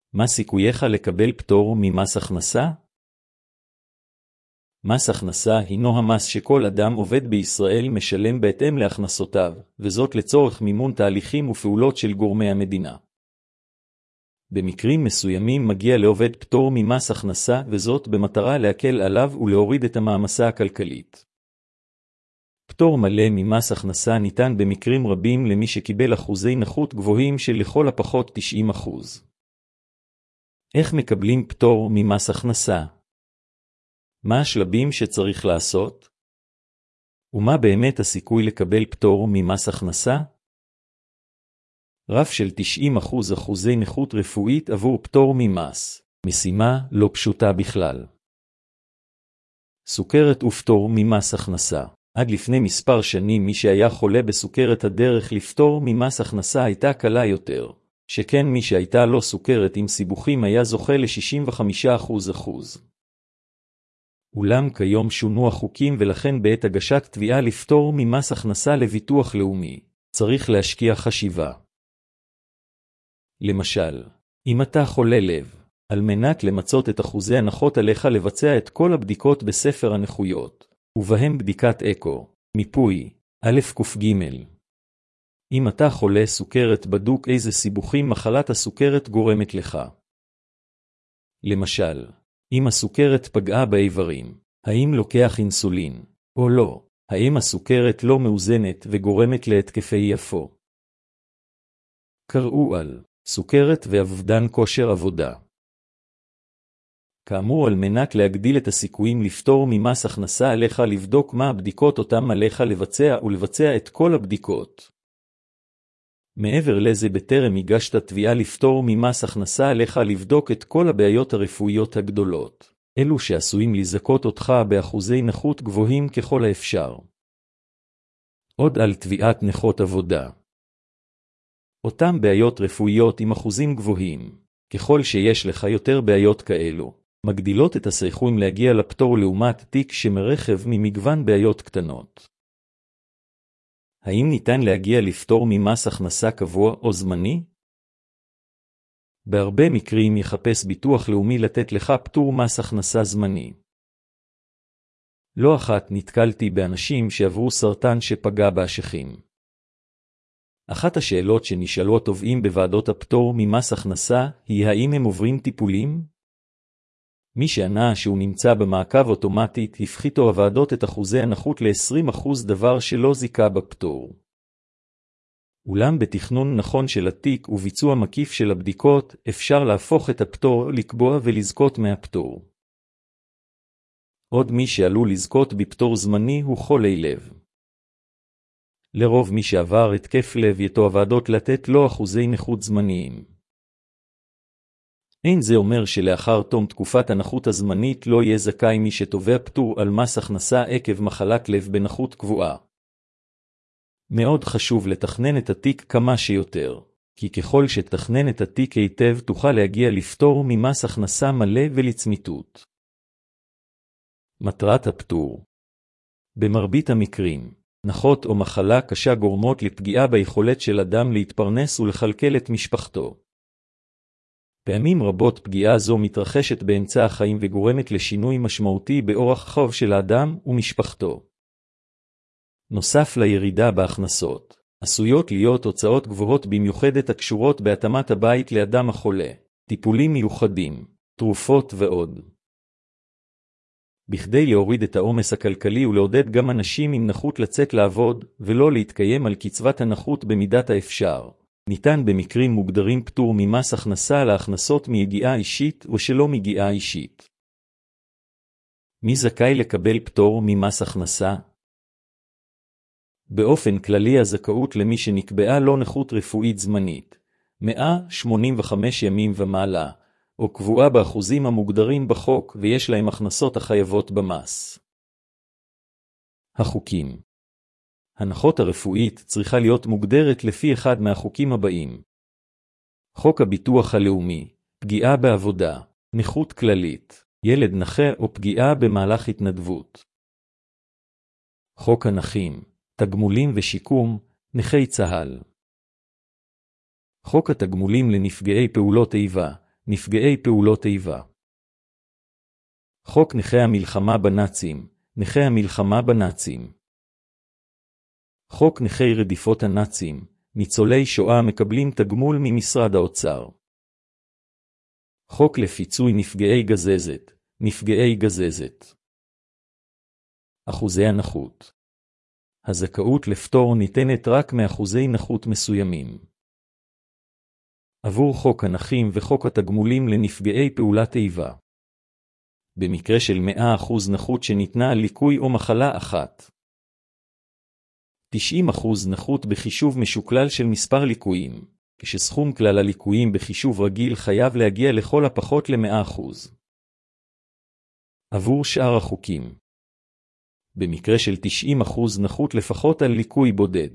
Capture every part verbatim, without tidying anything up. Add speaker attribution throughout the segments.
Speaker 1: מה סיכוייך לקבל פטור ממס הכנסה? מס הכנסה הינו המס שכל אדם עובד בישראל משלם בהתאם להכנסותיו, וזאת לצורך מימון תהליכים ופעולות של גורמי המדינה. במקרים מסוימים מגיע לעובד פטור ממס הכנסה, וזאת במטרה להקל עליו ולהוריד את המעמסה הכלכלית. פטור מלא ממס הכנסה ניתן במקרים רבים למי שקיבל אחוזי נכות גבוהים של לכל הפחות תשעים אחוז. איך מקבלים פטור ממס הכנסה? מה השלבים שצריך לעשות? ומה באמת הסיכוי לקבל פטור ממס הכנסה? רף של תשעים אחוז אחוזי נכות רפואית עבור פטור ממס, משימה לא פשוטה בכלל. סוכרת ופטור ממס הכנסה. עד לפני מספר שנים מי שהיה חולה בסוכרת הדרך לפטור ממס הכנסה הייתה קלה יותר, שכן מי שהייתה לו סוכרת עם סיבוכים היה זוכה ל-שישים וחמישה אחוז אחוז. אולם כיום שונו החוקים ולכן בעת הגשת תביעה לפטור ממס הכנסה לביטוח לאומי, צריך להשקיע חשיבה. למשל, אם אתה חולה לב, על מנת למצות את אחוזי הנחות עליך לבצע את כל הבדיקות בספר הנכויות, ובהם בדיקת אקו, מיפוי, א' ק' ג'. אם אתה חולה סוכרת בדוק איזה סיבוכים מחלת הסוכרת גורמת לך. למשל, אם הסוכרת פגעה באיברים, האם לוקח אינסולין, או לא, האם הסוכרת לא מאוזנת וגורמת להתקפי יפו. קראו על סוכרת ואבדן כושר עבודה. כאמור, על מנת להגדיל את הסיכויים לפטור ממס הכנסה עליך לבדוק מה הבדיקות אותם עליך לבצע ולבצע את כל הבדיקות. מעבר לזה, בטרם הגשת תביעה לפטור ממס הכנסה עליך לבדוק את כל הבעיות הרפואיות הגדולות, אלו שעשויים לזכות אותך באחוזי נכות גבוהים ככל האפשר. עוד על תביעת נכות עבודה. אותם בעיות רפואיות עם אחוזים גבוהים, ככל שיש לך יותר בעיות כאלו, מגדילות את הסיכויים להגיע לפטור לעומת תיק שמרחב ממגוון בעיות קטנות. האם ניתן להגיע לפטור ממס הכנסה קבוע או זמני? בהרבה מקרים יחפש ביטוח לאומי לתת לך פטור מס הכנסה זמני. לא אחת נתקלתי באנשים שעברו סרטן שפגע באשכים. אחת השאלות שנשאלו התובעים בוועדות הפטור ממס הכנסה היא האם הם עוברים טיפולים? מי שענה שהוא נמצא במעקב אוטומטית הפחיתו הוועדות את אחוזי הנכות ל-עשרים אחוז, דבר שלא זיקה בפטור. אולם בתכנון נכון של התיק וביצוע מקיף של הבדיקות אפשר להפוך את הפטור לקבוע ולזכות מהפטור. עוד מי שעלול לזכות בפטור זמני הוא חולי לב. לרוב מי שעבר התקף לב יתו הוועדות לתת לו אחוזי נכות זמניים. אין זה אומר שלאחר תום תקופת הנכות הזמנית לא יהיה זכאי מי שתובע פטור על מס הכנסה עקב מחלת לב בנכות קבועה. מאוד חשוב לתכנן את התיק כמה שיותר, כי ככל שתכנן את התיק היטב תוכל להגיע לפטור ממס הכנסה מלא ולצמיתות. מטרת הפטור. במרבית המקרים, נכות או מחלה קשה גורמות לפגיעה ביכולת של אדם להתפרנס ולכלכל את משפחתו. פעמים רבות פגיעה זו מתרחשת באמצע החיים וגורמת לשינוי משמעותי באורח חייו של האדם ומשפחתו. נוסף לירידה בהכנסות, עשויות להיות הוצאות גבוהות במיוחדת הקשורות בהתאמת הבית לאדם החולה, טיפולים מיוחדים, תרופות ועוד. בכדי להוריד את העומס הכלכלי ולעודד גם אנשים עם נכות לצאת לעבוד ולא להתקיים על קצבת הנכות במידת האפשר, ניתן במקרים מוגדרים פטור ממס הכנסה להכנסות מיגיעה אישית או שלא מגיעה אישית. מי זכאי לקבל פטור ממס הכנסה? באופן כללי הזכאות למי שנקבעה לו נכות רפואית זמנית, מאה שמונים וחמישה ימים ומעלה, או קבועה באחוזים המוגדרים בחוק ויש להם הכנסות החייבות במס. החוקים. הנכות הרפואית צריכה להיות מוגדרת לפי אחד מהחוקים הבאים. חוק הביטוח הלאומי, פגיעה בעבודה, נכות כללית, ילד נכה או פגיעה במהלך התנדבות. חוק הנכים, תגמולים ושיקום, נכי צה"ל. חוק התגמולים לנפגעי פעולות איבה, נפגעי פעולות איבה. חוק נכי המלחמה בנאצים, נכי המלחמה בנאצים. חוק נכי רדיפות הנאצים, ניצולי שואה מקבלים תגמול ממשרד האוצר. חוק לפיצוי נפגעי גזזת, נפגעי גזזת. אחוזי הנכות. הזכאות לפטור ניתנת רק מאחוזי נכות מסוימים. עבור חוק הנכים וחוק התגמולים לנפגעי פעולת איבה. במקרה של מאה אחוז נכות שניתנה על ליקוי או מחלה אחת. תשעים אחוז נכות בחישוב משוקלל של מספר ליקויים, כשסכום כלל הליקויים בחישוב רגיל חייב להגיע לכל הפחות ל-מאה אחוז. עבור שאר החוקים. במקרה של תשעים אחוז נכות לפחות על ליקוי בודד.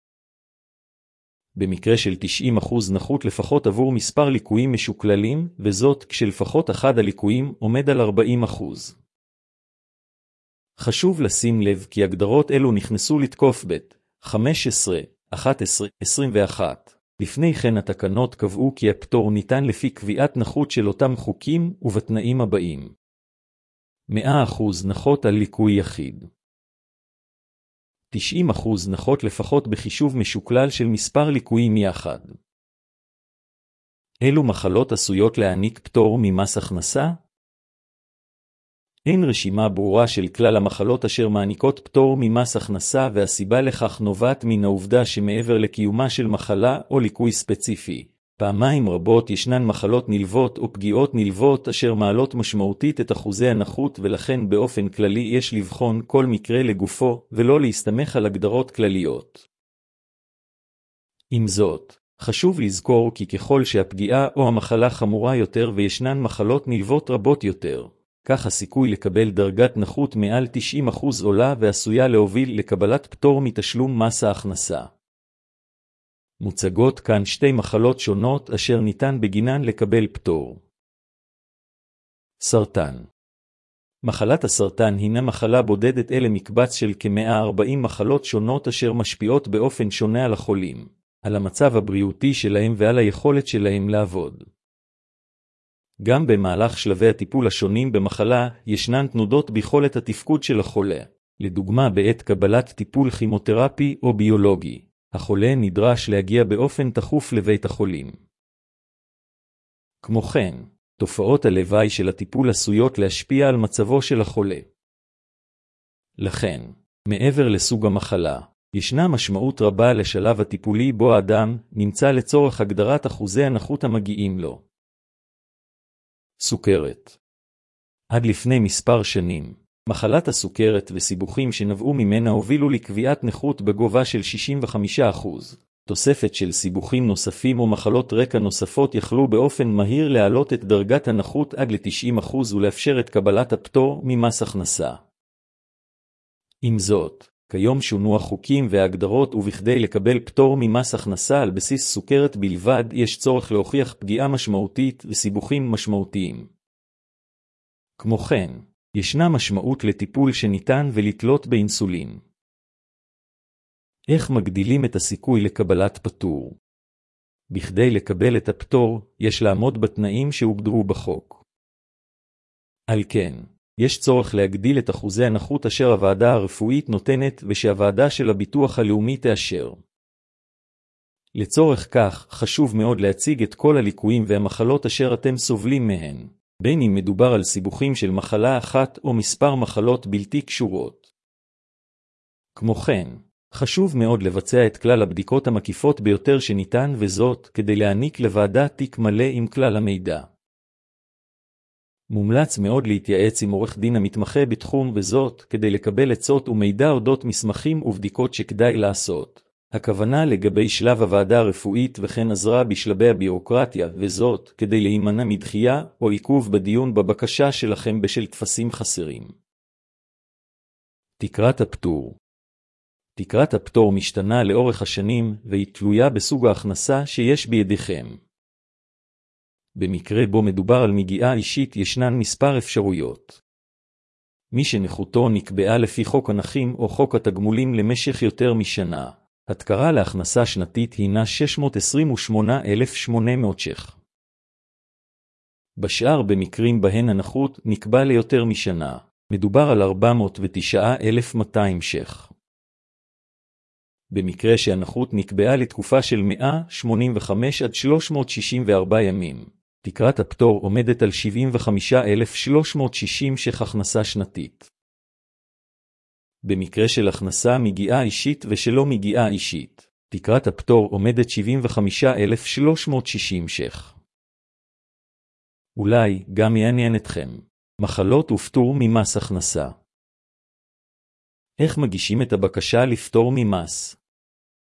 Speaker 1: במקרה של תשעים אחוז נכות לפחות עבור מספר ליקויים משוקללים, וזאת כשלפחות אחד הליקויים עומד על ארבעים אחוז. חשוב לשים לב כי הגדרות אלו נכנסו לתקוף ב חמש עשרה, אחת עשרה, עשרים ואחת. לפני כן התקנות קבעו כי הפטור ניתן לפי קביעת נכות של אותם חוקים ובתנאים הבאים. מאה אחוז נכות על ליקוי יחיד. תשעים אחוז נכות לפחות בחישוב משוקלל של מספר ליקויים יחד. אילו מחלות עשויות להעניק פטור ממס הכנסה? אין רשימה ברורה של כלל המחלות אשר מעניקות פטור ממס הכנסה, והסיבה לכך נובעת מן העובדה שמעבר לקיומה של מחלה או ליקוי ספציפי, פעמיים רבות ישנן מחלות נלוות או פגיעות נלוות אשר מעלות משמעותית את אחוזי הנכות, ולכן באופן כללי יש לבחון כל מקרה לגופו ולא להסתמך על הגדרות כלליות. עם זאת, חשוב לזכור כי ככל שהפגיעה או המחלה חמורה יותר וישנן מחלות נלוות רבות יותר, כך הסיכוי לקבל דרגת נכות מעל תשעים אחוז עולה ועשויה להוביל לקבלת פטור מתשלום מס ההכנסה. מוצגות כאן שתי מחלות שונות אשר ניתן בגינן לקבל פטור. סרטן. מחלת הסרטן הינה מחלה בודדת אלה מקבץ של כ-מאה וארבעים מחלות שונות אשר משפיעות באופן שונה על החולים, על המצב הבריאותי שלהם ועל היכולת שלהם לעבוד. גם במהלך שלבי הטיפול השונים במחלה ישנן תנודות ביכולת התפקוד של החולה. לדוגמה, בעת קבלת טיפול כימותרפי או ביולוגי, החולה נדרש להגיע באופן תכוף לבית החולים. כמו כן, תופעות הלוואי של הטיפול עשויות להשפיע על מצבו של החולה. לכן, מעבר לסוג המחלה, ישנה משמעות רבה לשלב הטיפולי בו האדם נמצא לצורך הגדרת אחוזי הנכות המגיעים לו. סוכרת. עד לפני מספר שנים, מחלת הסוכרת וסיבוכים שנבעו ממנה הובילו לקביעת נכות בגובה של שישים וחמישה אחוז. תוספת של סיבוכים נוספים או מחלות רקע נוספות יכלו באופן מהיר להעלות את דרגת הנכות עד ל-תשעים אחוז ולאפשר את קבלת הפטור ממס הכנסה. עם זאת, כיום שונו החוקים וההגדרות, ובכדי לקבל פטור ממס הכנסה על בסיס סוכרת בלבד יש צורך להוכיח פגיעה משמעותית וסיבוכים משמעותיים. כמו כן, ישנה משמעות לטיפול שניתן ולתלות באינסולין. איך מגדילים את הסיכוי לקבלת פטור? בכדי לקבל את הפטור, יש לעמוד בתנאים שהוגדרו בחוק. על כן, יש צורך להגדיל את אחוזי הנכות אשר הוועדה הרפואית נותנת ושהוועדה של הביטוח הלאומי תאשר. לצורך כך, חשוב מאוד להציג את כל הליקויים והמחלות אשר אתם סובלים מהן, בין אם מדובר על סיבוכים של מחלה אחת או מספר מחלות בלתי קשורות. כמו כן, חשוב מאוד לבצע את כלל הבדיקות המקיפות ביותר שניתן, וזאת כדי להעניק לוועדה תיק מלא עם כלל המידע. מומלץ מאוד להתייעץ עם עורך דין המתמחה בתחום, וזאת כדי לקבל עצות ומידע אודות מסמכים ובדיקות שכדאי לעשות. הכוונה לגבי שלב הוועדה הרפואית וכן עזרה בשלבי הבירוקרטיה, וזאת כדי להימנע מדחייה או עיכוב בדיון בבקשה שלכם בשל טפסים חסרים. תקרת הפטור. תקרת הפטור משתנה לאורך השנים והיא תלויה בסוג ההכנסה שיש בידיכם. במקרה בו מדובר על מגיעה אישית ישנן מספר אפשרויות. מי שנכותו נקבעה לפי חוק הנכים או חוק התגמולים למשך יותר משנה, התקרה להכנסה שנתית הינה שש מאות עשרים ושמונה אלף ושמונה מאות ש"ח. בשאר במקרים בהן הנחות נקבע ליותר משנה, מדובר על ארבע מאות ותשעה אלף מאתיים ש"ח. במקרה שהנחות נקבעה לתקופה של מאה שמונים וחמישה עד שלוש מאות שישים וארבע ימים, תקרת הפטור עומדת על שבעים וחמישה אלף שלוש מאות שישים ש"ח הכנסה שנתית. במקרה של הכנסה מגיעה אישית ושלא מגיעה אישית, תקרת הפטור עומדת שבעים וחמישה אלף שלוש מאות שישים ש"ח. אולי גם יעניין אתכם, מחלות ופטור ממס הכנסה. איך מגישים את הבקשה לפטור ממס?